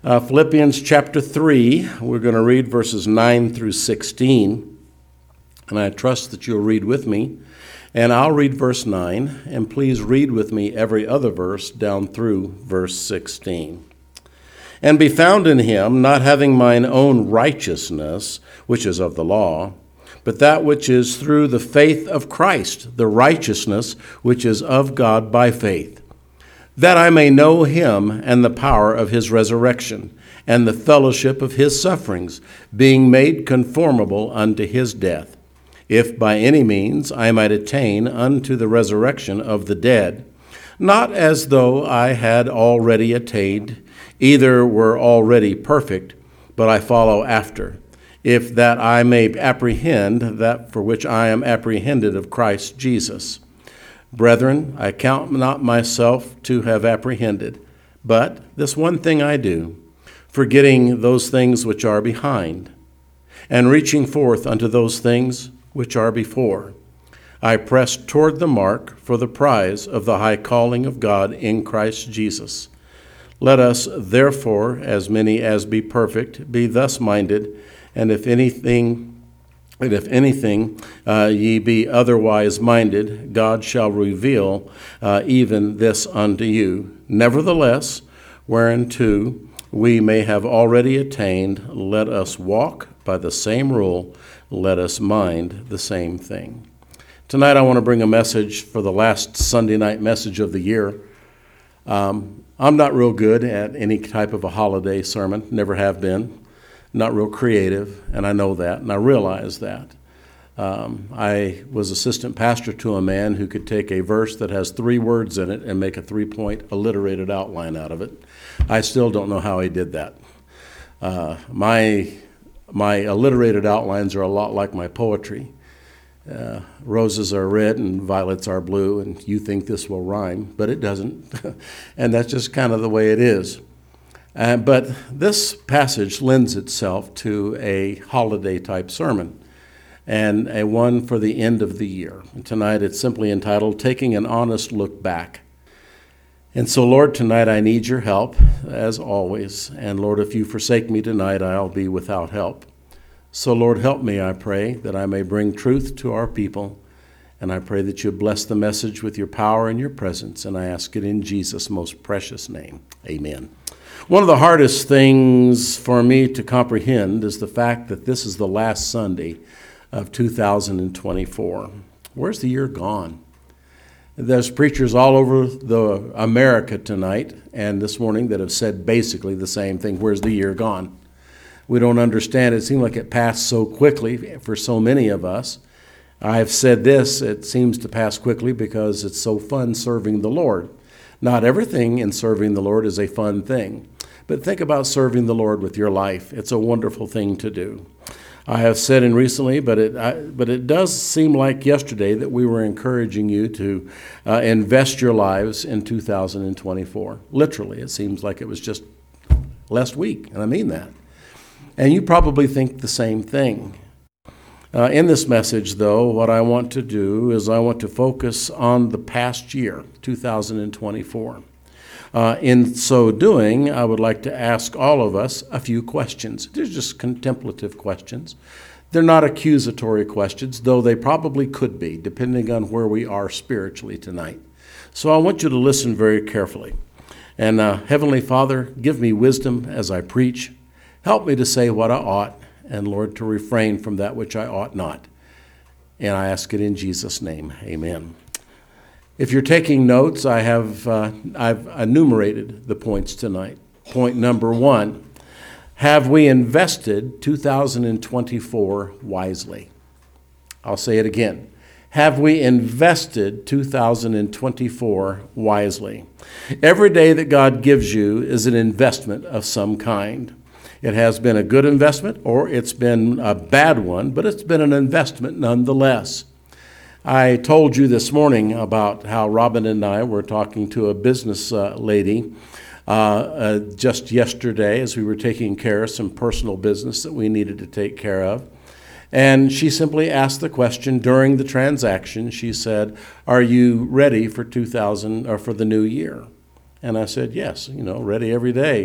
Philippians chapter 3, we're going to read verses 9 through 16. And I trust that you'll read with me. And I'll read verse 9, and please read with me every other verse down through verse 16. And be found in him, not having mine own righteousness, which is of the law, but that which is through the faith of Christ, the righteousness which is of God by faith, that I may know him and the power of his resurrection, and the fellowship of his sufferings, being made conformable unto his death, if by any means I might attain unto the resurrection of the dead, not as though I had already attained, either were already perfect, but I follow after, if that I may apprehend that for which I am apprehended of Christ Jesus. Brethren, I count not myself to have apprehended, but this one thing I do, forgetting those things which are behind, and reaching forth unto those things which are before. I press toward the mark for the prize of the high calling of God in Christ Jesus. Let us, therefore, as many as be perfect, be thus minded, and if anything ye be otherwise minded, God shall reveal even this unto you. Nevertheless, whereunto we may have already attained, let us walk by the same rule, let us mind the same thing. Tonight I want to bring a message for the last Sunday night message of the year. I'm not real good at any type of a holiday sermon, never have been. Not real creative, and I know that, and I realize that. I was assistant pastor to a man who could take a verse that has 3 words in it and make a 3-point alliterated outline out of it. I still don't know how he did that. My alliterated outlines are a lot like my poetry. Roses are red and violets are blue, and you think this will rhyme, but it doesn't. And that's just kind of the way it is. But this passage lends itself to a holiday-type sermon and a one for the end of the year. And tonight it's simply entitled, Taking an Honest Look Back. And so, Lord, tonight I need your help, as always. And, Lord, if you forsake me tonight, I'll be without help. So, Lord, help me, I pray, that I may bring truth to our people. And I pray that you bless the message with your power and your presence. And I ask it in Jesus' most precious name. Amen. One of the hardest things for me to comprehend is the fact that this is the last Sunday of 2024. Where's the year gone? There's preachers all over America tonight and this morning that have said basically the same thing. Where's the year gone? We don't understand. It seemed like it passed so quickly for so many of us. I have said this, it seems to pass quickly because it's so fun serving the Lord. Not everything in serving the Lord is a fun thing, but think about serving the Lord with your life. It's a wonderful thing to do. I have said in recently, but it does seem like yesterday that we were encouraging you to invest your lives in 2024. Literally, it seems like it was just last week, and I mean that. And you probably think the same thing. In this message, though, what I want to do is I want to focus on the past year, 2024. In so doing, I would like to ask all of us a few questions. They're just contemplative questions. They're not accusatory questions, though they probably could be, depending on where we are spiritually tonight. So I want you to listen very carefully. And Heavenly Father, give me wisdom as I preach. Help me to say what I ought, and Lord, to refrain from that which I ought not. And I ask it in Jesus' name. Amen. If you're taking notes, I've enumerated the points tonight. Point number 1, have we invested 2024 wisely? I'll say it again. Have we invested 2024 wisely? Every day that God gives you is an investment of some kind. It has been a good investment or it's been a bad one, but it's been an investment nonetheless. I told you this morning about how Robin and I were talking to a business lady just yesterday as we were taking care of some personal business that we needed to take care of. And she simply asked the question during the transaction. She said, "Are you ready for for the new year?" And I said, "Yes, ready every day."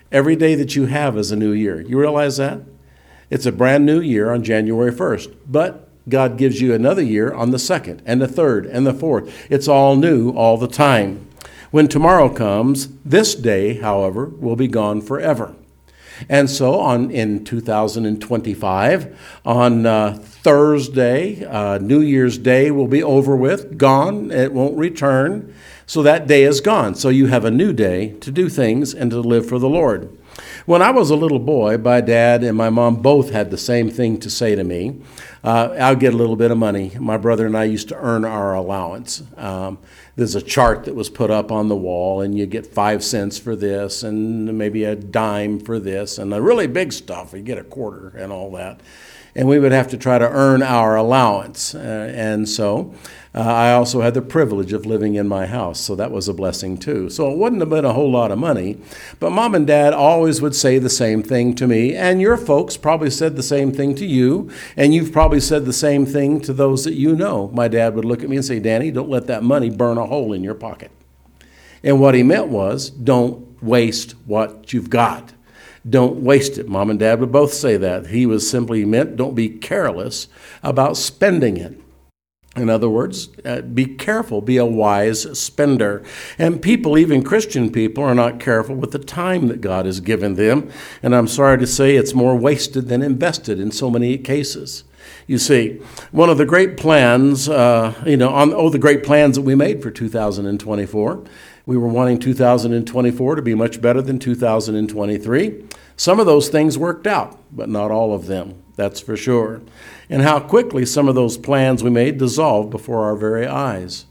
Every day that you have is a new year. You realize that? It's a brand new year on January 1st. But God gives you another year on the 2nd and the 3rd and the 4th. It's all new all the time. When tomorrow comes, this day, however, will be gone forever. And so in 2025, on Thursday, New Year's Day will be over with, gone, it won't return. So that day is gone. So you have a new day to do things and to live for the Lord. When I was a little boy, my dad and my mom both had the same thing to say to me. I'll get a little bit of money. My brother and I used to earn our allowance. There's a chart that was put up on the wall, and you get 5 cents for this, and maybe a dime for this, and the really big stuff, you get a quarter and all that. And we would have to try to earn our allowance. And so I also had the privilege of living in my house, so that was a blessing too. So it wouldn't have been a whole lot of money, but Mom and Dad always would say the same thing to me, and your folks probably said the same thing to you, and you've probably said the same thing to those that you know. My dad would look at me and say, Danny, don't let that money burn a hole in your pocket. And what he meant was, don't waste what you've got. Don't waste it. Mom and Dad would both say that. He was simply meant, don't be careless about spending it. In other words, be careful, be a wise spender. And people, even Christian people, are not careful with the time that God has given them. And I'm sorry to say it's more wasted than invested in so many cases. You see, one of the great plans, the great plans that we made for 2024, we were wanting 2024 to be much better than 2023. Some of those things worked out, but not all of them, that's for sure. And how quickly some of those plans we made dissolved before our very eyes.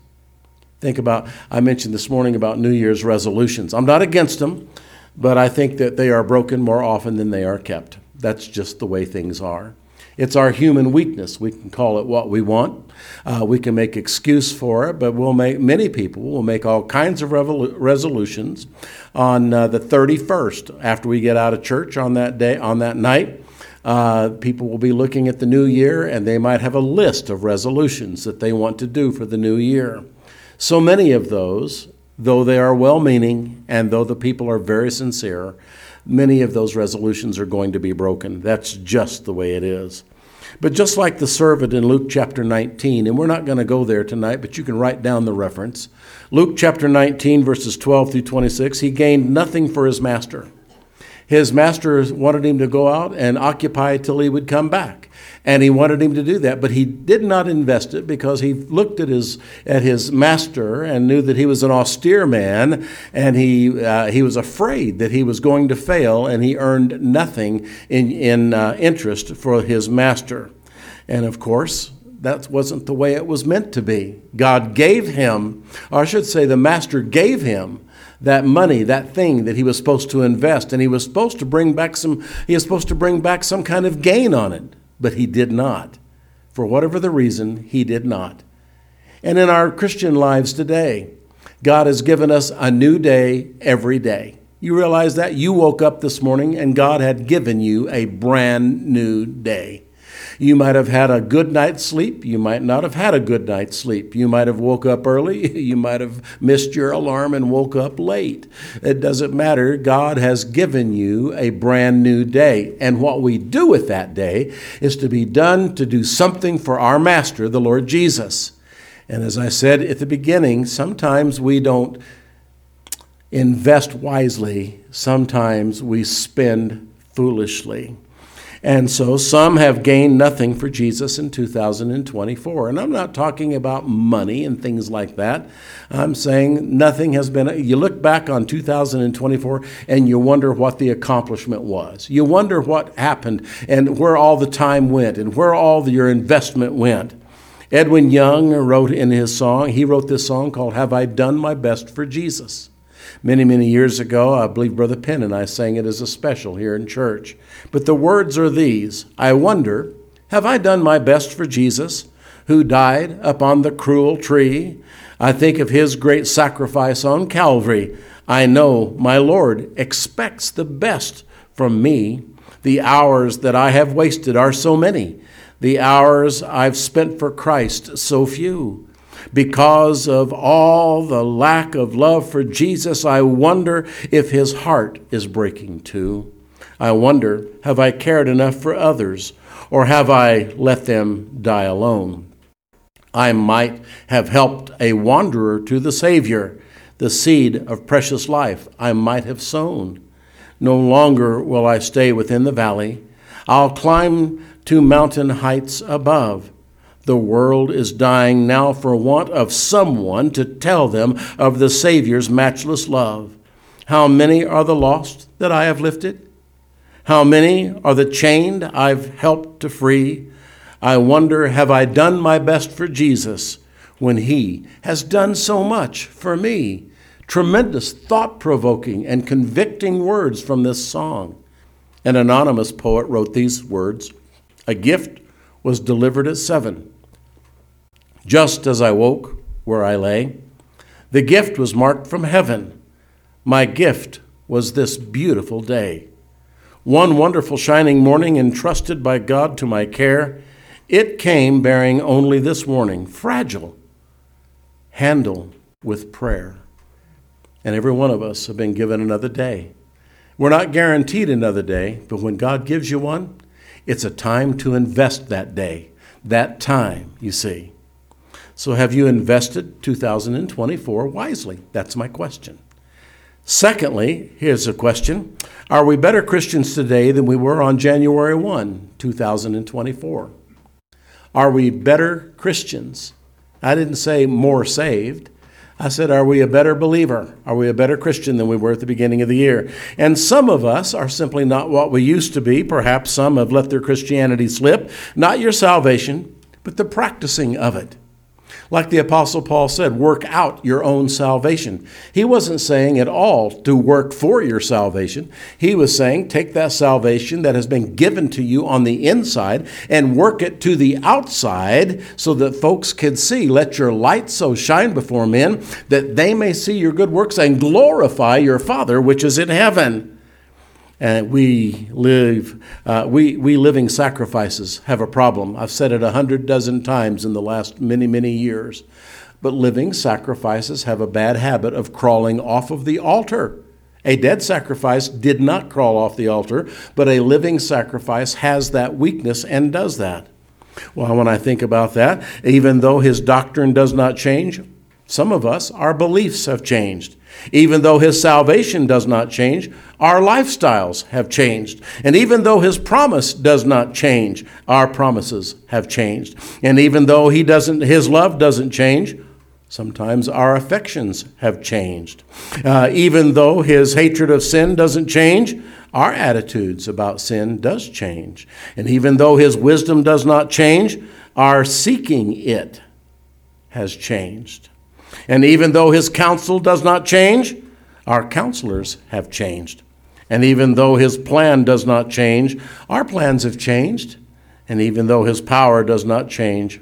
I mentioned this morning about New Year's resolutions. I'm not against them, but I think that they are broken more often than they are kept. That's just the way things are. It's our human weakness. We can call it what we want. We can make excuse for it, but many people will make all kinds of resolutions on the 31st after we get out of church on that day, on that night. People will be looking at the new year, and they might have a list of resolutions that they want to do for the new year. So many of those, though they are well-meaning and though the people are very sincere, many of those resolutions are going to be broken. That's just the way it is. But just like the servant in Luke chapter 19, and we're not going to go there tonight, but you can write down the reference. Luke chapter 19, verses 12 through 26, he gained nothing for his master. His master wanted him to go out and occupy till he would come back. And he wanted him to do that, but he did not invest it because he looked at his master and knew that he was an austere man, and he was afraid that he was going to fail, and he earned nothing in interest for his master. And of course, that wasn't the way it was meant to be. God gave him, or I should say the master gave him that money, that thing that he was supposed to invest, and he was supposed to bring back some kind of gain on it, but he did not. For whatever the reason, he did not. And in our Christian lives today, God has given us a new day every day. You realize that? You woke up this morning and God had given you a brand new day. You might have had a good night's sleep. You might not have had a good night's sleep. You might have woke up early. You might have missed your alarm and woke up late. It doesn't matter. God has given you a brand new day. And what we do with that day is to be done to do something for our Master, the Lord Jesus. And as I said at the beginning, sometimes we don't invest wisely. Sometimes we spend foolishly. And so some have gained nothing for Jesus in 2024. And I'm not talking about money and things like that. I'm saying nothing has been. You look back on 2024 and you wonder what the accomplishment was. You wonder what happened and where all the time went and where all your investment went. Edwin Young wrote this song called Have I Done My Best for Jesus? Many, many years ago, I believe Brother Penn and I sang it as a special here in church. But the words are these: I wonder, have I done my best for Jesus, who died upon the cruel tree? I think of his great sacrifice on Calvary. I know my Lord expects the best from me. The hours that I have wasted are so many. The hours I've spent for Christ, so few. Because of all the lack of love for Jesus, I wonder if his heart is breaking too. I wonder, have I cared enough for others, or have I let them die alone? I might have helped a wanderer to the Savior, the seed of precious life I might have sown. No longer will I stay within the valley. I'll climb to mountain heights above. The world is dying now for want of someone to tell them of the Savior's matchless love. How many are the lost that I have lifted? How many are the chained I've helped to free? I wonder, have I done my best for Jesus when he has done so much for me? Tremendous, thought-provoking, and convicting words from this song. An anonymous poet wrote these words: "A gift was delivered at 7. Just as I woke where I lay, the gift was marked from heaven. My gift was this beautiful day. One wonderful shining morning entrusted by God to my care, it came bearing only this warning: fragile, handle with prayer." And every one of us have been given another day. We're not guaranteed another day, but when God gives you one, it's a time to invest that day, that time, you see. So have you invested 2024 wisely? That's my question. Secondly, here's a question: are we better Christians today than we were on January 1, 2024? Are we better Christians? I didn't say more saved. I said, are we a better believer? Are we a better Christian than we were at the beginning of the year? And some of us are simply not what we used to be. Perhaps some have let their Christianity slip. Not your salvation, but the practicing of it. Like the Apostle Paul said, work out your own salvation. He wasn't saying at all to work for your salvation. He was saying take that salvation that has been given to you on the inside and work it to the outside so that folks can see. Let your light so shine before men that they may see your good works and glorify your Father which is in heaven. And we living sacrifices have a problem. I've said it 100 dozen times in the last many, many years. But living sacrifices have a bad habit of crawling off of the altar. A dead sacrifice did not crawl off the altar, but a living sacrifice has that weakness and does that. Well, when I think about that, even though his doctrine does not change, some of us, our beliefs have changed. Even though his salvation does not change, our lifestyles have changed. And even though his promise does not change, our promises have changed. And even though his love doesn't change, sometimes our affections have changed. Even though his hatred of sin doesn't change, our attitudes about sin does change. And even though his wisdom does not change, our seeking it has changed. And even though his counsel does not change, our counselors have changed. And even though his plan does not change, our plans have changed. And even though his power does not change,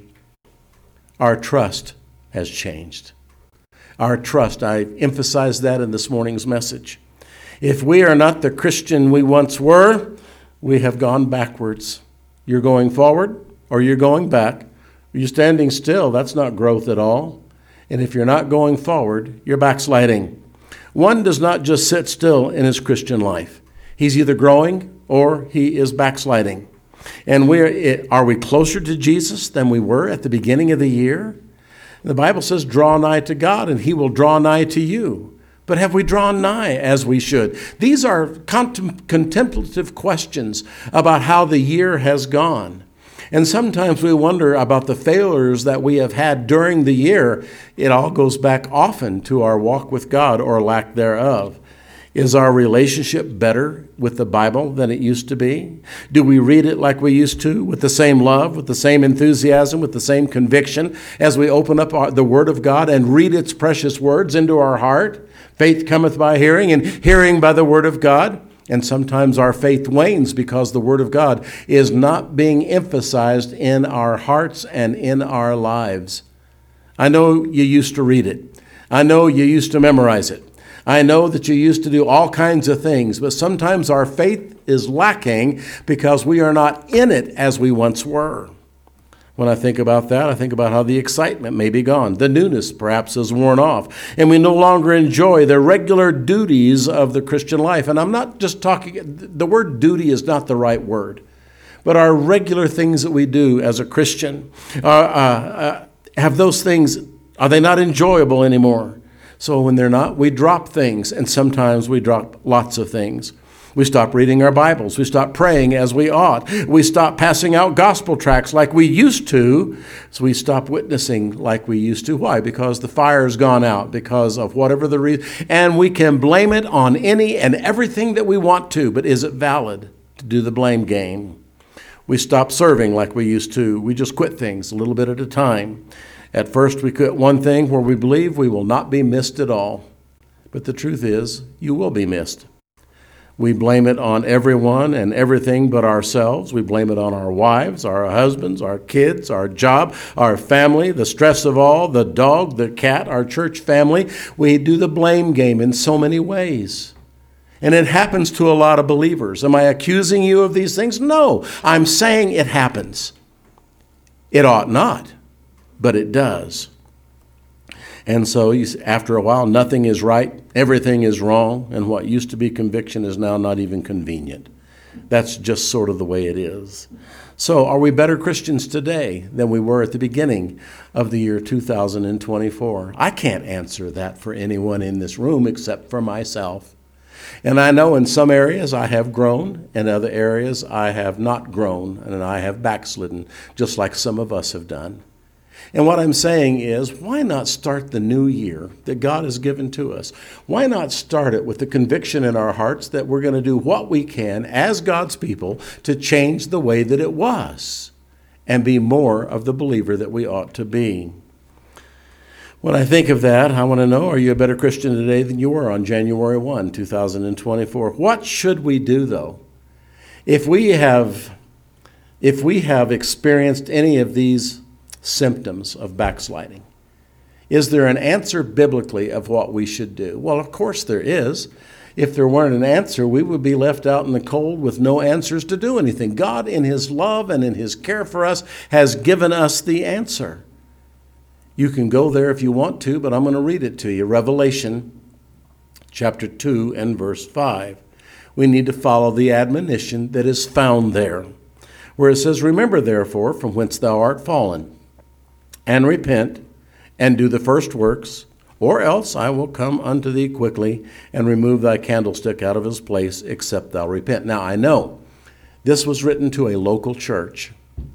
our trust has changed. Our trust, I emphasized that in this morning's message. If we are not the Christian we once were, we have gone backwards. You're going forward or you're going back. You're standing still. That's not growth at all. And if you're not going forward, you're backsliding. One does not just sit still in his Christian life. He's either growing or he is backsliding. And are we closer to Jesus than we were at the beginning of the year? The Bible says, draw nigh to God and he will draw nigh to you. But have we drawn nigh as we should? These are contemplative questions about how the year has gone. And sometimes we wonder about the failures that we have had during the year. It all goes back often to our walk with God or lack thereof. Is our relationship better with the Bible than it used to be? Do we read it like we used to, with the same love, with the same enthusiasm, with the same conviction as we open up the Word of God and read its precious words into our heart? Faith cometh by hearing, and hearing by the Word of God. And sometimes our faith wanes because the Word of God is not being emphasized in our hearts and in our lives. I know you used to read it. I know you used to memorize it. I know that you used to do all kinds of things, but sometimes our faith is lacking because we are not in it as we once were. When I think about that, I think about how the excitement may be gone. The newness perhaps has worn off, and we no longer enjoy the regular duties of the Christian life. And I'm not just talking, the word duty is not the right word, but our regular things that we do as a Christian, have those things, are they not enjoyable anymore? So when they're not, we drop things, and sometimes we drop lots of things. We stop reading our Bibles. We stop praying as we ought. We stop passing out gospel tracts like we used to. So we stop witnessing like we used to. Why? Because the fire's gone out, because of whatever the reason. And we can blame it on any and everything that we want to. But is it valid to do the blame game? We stop serving like we used to. We just quit things a little bit at a time. At first, we quit one thing where we believe we will not be missed at all. But the truth is, you will be missed. We blame it on everyone and everything but ourselves. We blame it on our wives, our husbands, our kids, our job, our family, the stress of all, the dog, the cat, our church family. We do the blame game in so many ways. And it happens to a lot of believers. Am I accusing you of these things? No, I'm saying it happens. It ought not, but it does. And so after a while, nothing is right, everything is wrong, and what used to be conviction is now not even convenient. That's just sort of the way it is. So are we better Christians today than we were at the beginning of the year 2024? I can't answer that for anyone in this room except for myself. And I know in some areas I have grown, in other areas I have not grown, and I have backslidden, just like some of us have done. And what I'm saying is, why not start the new year that God has given to us? Why not start it with the conviction in our hearts that we're going to do what we can as God's people to change the way that it was and be more of the believer that we ought to be? When I think of that, I want to know, are you a better Christian today than you were on January 1, 2024? What should we do, though? If we have experienced any of these symptoms of backsliding, is there an answer biblically of what we should do? Well, of course there is. If there weren't an answer, we would be left out in the cold with no answers to do anything. God, in His love and in His care for us, has given us the answer. You can go there if you want to, but I'm going to read it to you. Revelation chapter 2 and verse 5. We need to follow the admonition that is found there, where it says, "Remember therefore from whence thou art fallen, and repent, and do the first works, or else I will come unto thee quickly, and remove thy candlestick out of his place, except thou repent." Now I know this was written to a local church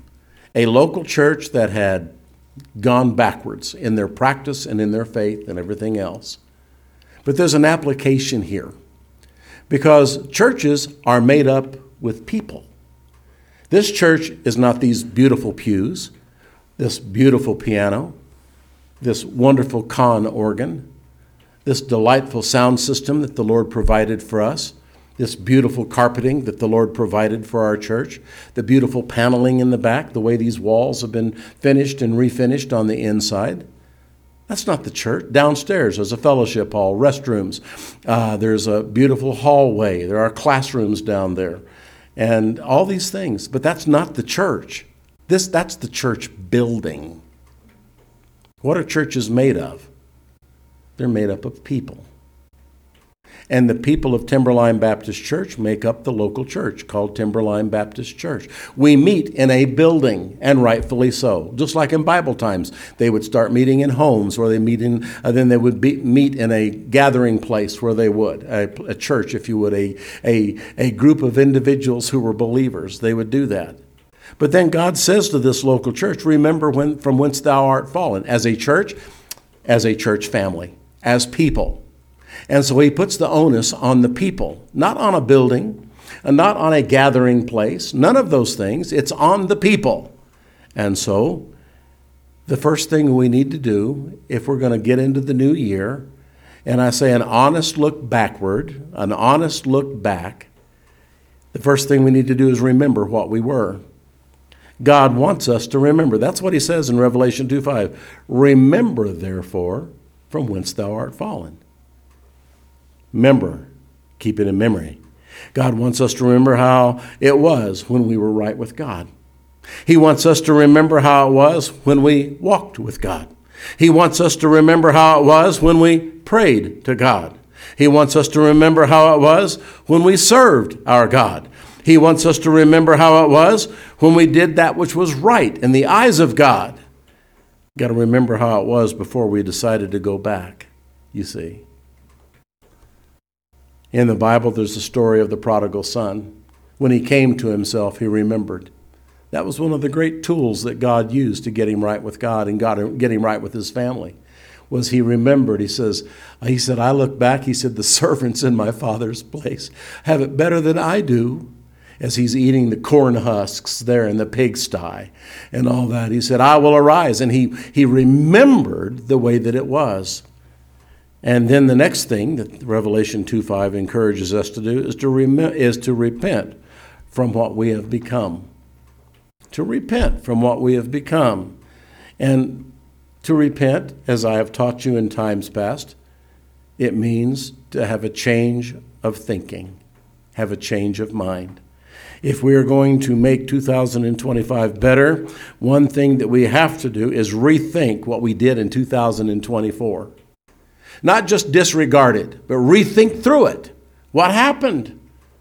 that had gone backwards in their practice and in their faith and everything else. But there's an application here, because churches are made up with people. This church is not these beautiful pews, this beautiful piano, this wonderful Kahn organ, this delightful sound system that the Lord provided for us, this beautiful carpeting that the Lord provided for our church, the beautiful paneling in the back, the way these walls have been finished and refinished on the inside. That's not the church. Downstairs there's a fellowship hall, restrooms. There's a beautiful hallway. There are classrooms down there. And all these things. But that's not the church. That's the church building. What are churches made of? They're made up of people. And the people of Timberline Baptist Church make up the local church called Timberline Baptist Church. We meet in a building, and rightfully so. Just like in Bible times, they would start meeting in homes, or then they would meet in a gathering place where they would, a church, if you would, a group of individuals who were believers. They would do that. But then God says to this local church, remember from whence thou art fallen, as a church family, as people. And so he puts the onus on the people, not on a building, and not on a gathering place, none of those things. It's on the people. And so the first thing we need to do if we're going to get into the new year, and I say an honest look backward, an honest look back, the first thing we need to do is remember what we were. God wants us to remember. That's what he says in Revelation 2:5. Remember, therefore, from whence thou art fallen. Remember, keep it in memory. God wants us to remember how it was when we were right with God. He wants us to remember how it was when we walked with God. He wants us to remember how it was when we prayed to God. He wants us to remember how it was when we served our God. He wants us to remember how it was when we did that which was right in the eyes of God. Got to remember how it was before we decided to go back, you see. In the Bible, there's the story of the prodigal son. When he came to himself, he remembered. That was one of the great tools that God used to get him right with God and get him right with his family, was he remembered. He said, I look back, he said, the servants in my father's place have it better than I do, as he's eating the corn husks there in the pigsty and all that. He said, I will arise. And he remembered the way that it was. And then the next thing that Revelation 2:5 encourages us to do is to repent from what we have become. To repent from what we have become. And to repent, as I have taught you in times past, it means to have a change of thinking, have a change of mind. If we are going to make 2025 better, one thing that we have to do is rethink what we did in 2024. Not just disregard it, but rethink through it. What happened?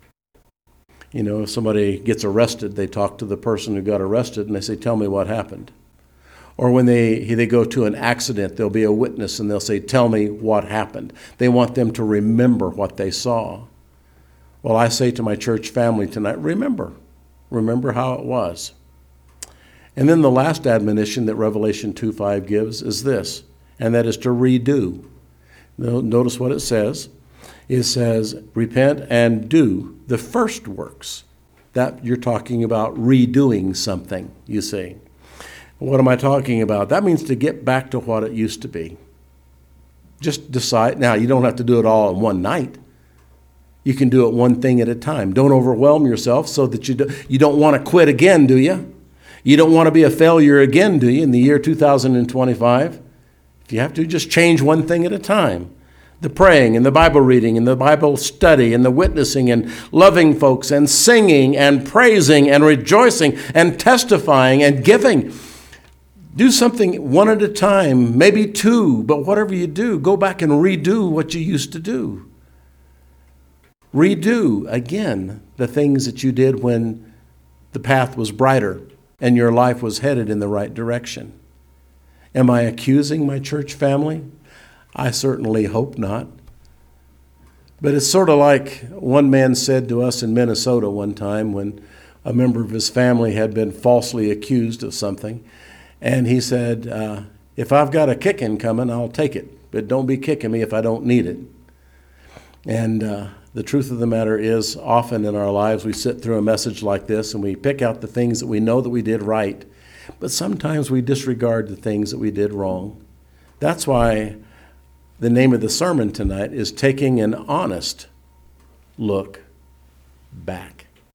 You know, if somebody gets arrested, they talk to the person who got arrested and they say, tell me what happened. Or when they go to an accident, there'll be a witness and they'll say, tell me what happened. They want them to remember what they saw. Well, I say to my church family tonight, remember how it was. And then the last admonition that Revelation 2:5 gives is this, and that is to redo. Notice what it says. It says, repent and do the first works. That you're talking about redoing something, you see. What am I talking about? That means to get back to what it used to be. Just decide. Now, you don't have to do it all in one night. You can do it one thing at a time. Don't overwhelm yourself so that you don't want to quit again, do you? You don't want to be a failure again, do you, in the year 2025? If you have to, just change one thing at a time. The praying and the Bible reading and the Bible study and the witnessing and loving folks and singing and praising and rejoicing and testifying and giving. Do something one at a time, maybe two, but whatever you do, go back and redo what you used to do. Redo, again, the things that you did when the path was brighter and your life was headed in the right direction. Am I accusing my church family? I certainly hope not. But it's sort of like one man said to us in Minnesota one time when a member of his family had been falsely accused of something. And he said, if I've got a kicking coming, I'll take it. But don't be kicking me if I don't need it. And the truth of the matter is, often in our lives, we sit through a message like this and we pick out the things that we know that we did right. But sometimes we disregard the things that we did wrong. That's why the name of the sermon tonight is Taking an Honest Look Back.